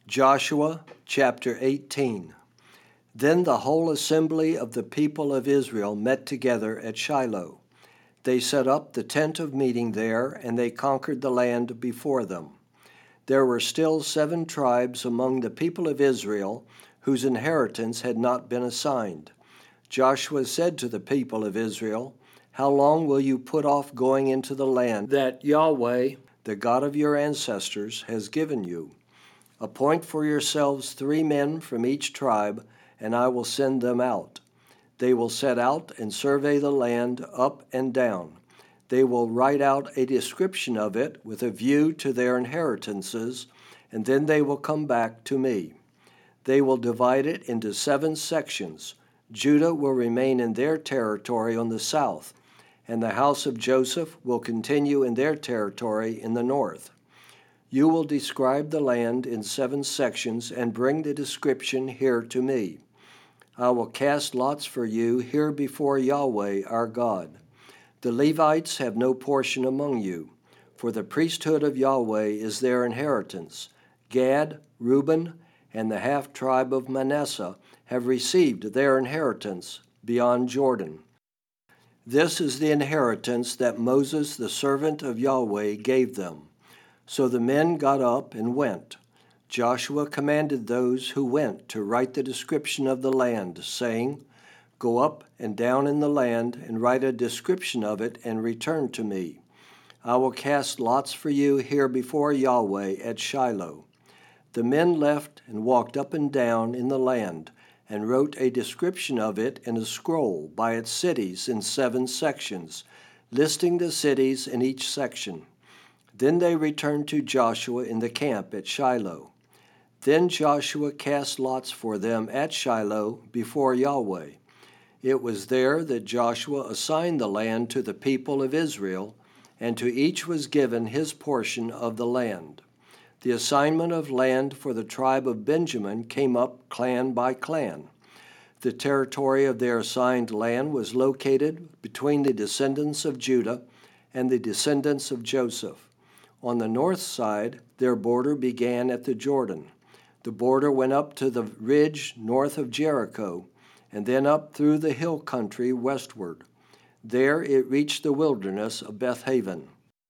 Joshua chapter 18. Then the whole assembly of the people of Israel met together at Shiloh. They set up the tent of meeting there, and they conquered the land before them. There were still 7 tribes among the people of Israel whose inheritance had not been assigned. Joshua said to the people of Israel, "How long will you put off going into the land that Yahweh, the God of your ancestors, has given you? Appoint for yourselves 3 men from each tribe, and I will send them out. They will set out and survey the land up and down. They will write out a description of it with a view to their inheritances, and then they will come back to me. They will divide it into 7 sections. Judah will remain in their territory on the south, and the house of Joseph will continue in their territory in the north. You will describe the land in 7 sections and bring the description here to me. I will cast lots for you here before Yahweh our God. The Levites have no portion among you, for the priesthood of Yahweh is their inheritance. Gad, Reuben, and the half-tribe of Manasseh have received their inheritance beyond Jordan. This is the inheritance that Moses, the servant of Yahweh, gave them." So the men got up and went. Joshua commanded those who went to write the description of the land, saying, "Go up and down in the land and write a description of it and return to me. I will cast lots for you here before Yahweh at Shiloh." The men left and walked up and down in the land and wrote a description of it in a scroll by its cities in 7 sections, listing the cities in each section. Then they returned to Joshua in the camp at Shiloh. Then Joshua cast lots for them at Shiloh before Yahweh. It was there that Joshua assigned the land to the people of Israel, and to each was given his portion of the land. The assignment of land for the tribe of Benjamin came up clan by clan. The territory of their assigned land was located between the descendants of Judah and the descendants of Joseph. On the north side, their border began at the Jordan. The border went up to the ridge north of Jericho, and then up through the hill country westward. There it reached the wilderness of Bethaven.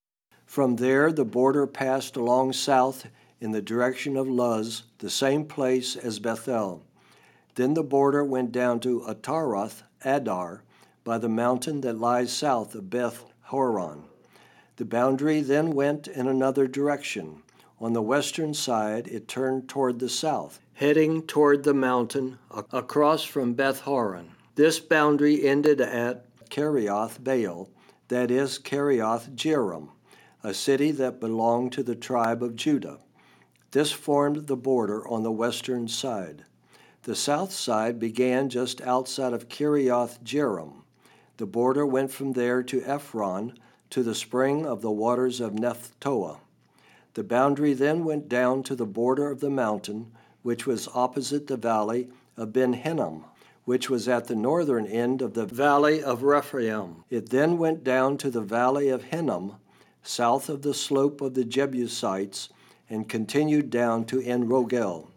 From there, the border passed along south in the direction of Luz, the same place as Bethel. Then the border went down to Ataroth Adar by the mountain that lies south of Beth Horon. The boundary then went in another direction. On the western side, it turned toward the south, heading toward the mountain across from Beth Horon. This boundary ended at Kerioth Baal, that is, Kerioth Jearim, a city that belonged to the tribe of Judah. This formed the border on the western side. The south side began just outside of Kerioth Jearim. The border went from there to Ephron, to the spring of the waters of Nephtoah. The boundary then went down to the border of the mountain, which was opposite the valley of Ben Hinnom, which was at the northern end of the valley of Rephaim. It then went down to the valley of Hinnom, south of the slope of the Jebusites, and continued down to En Rogel.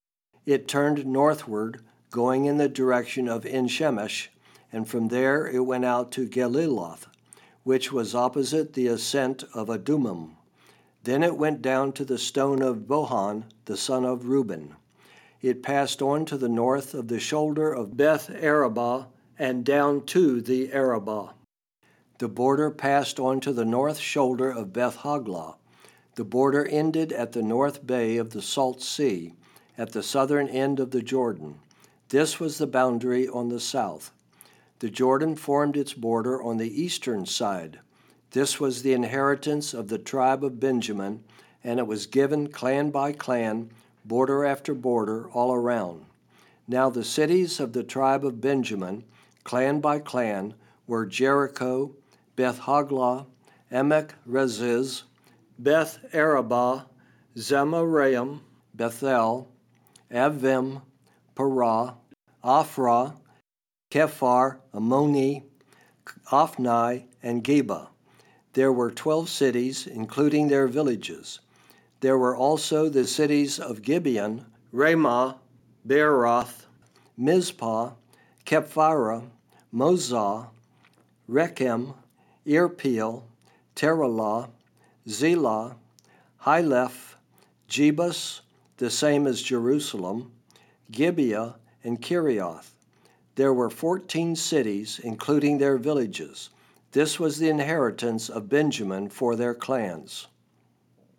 It turned northward, going in the direction of En Shemesh, and from there it went out to Geliloth, which was opposite the ascent of Adumim. Then it went down to the stone of Bohan, the son of Reuben. It passed on to the north of the shoulder of Beth Arabah and down to the Arabah. The border passed on to the north shoulder of Beth Hoglah. The border ended at the north bay of the Salt Sea, at the southern end of the Jordan. This was the boundary on the south. The Jordan formed its border on the eastern side. This was the inheritance of the tribe of Benjamin, and it was given clan by clan, border after border, all around. Now the cities of the tribe of Benjamin, clan by clan, were Jericho, Beth Hoglah, Emek Reziz, Beth Arabah, Zemaraim, Bethel, Avim, Parah, Ophrah, Kephar, Ammoni, Ophni, and Geba. There were 12 cities, including their villages. There were also the cities of Gibeon, Ramah, Beeroth, Mizpah, Kephirah, Mozah, Rechem, Irpeel, Teralah, Zelah, Hileph, Jebus, the same as Jerusalem, Gibeah, and Kirioth. There were 14 cities, including their villages. This was the inheritance of Benjamin for their clans.